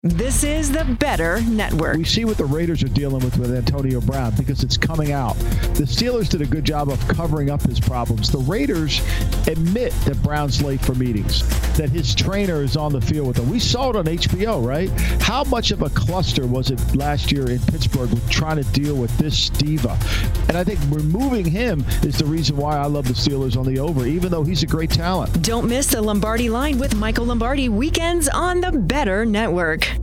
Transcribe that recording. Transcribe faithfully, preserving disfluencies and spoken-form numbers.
This is the Better Network. We see what the Raiders are dealing with with Antonio Brown because it's coming out. The Steelers did a good job of covering up his problems. The Raiders admit that Brown's late for meetings, that his trainer is on the field with him. We saw it on H B O, right? How much of a cluster was it last year in Pittsburgh with trying to deal with this diva? And I think removing him is the reason why I love the Steelers on the over, even though he's a great talent. Don't miss the Lombardi Line with Michael Lombardi weekends on the Better Network.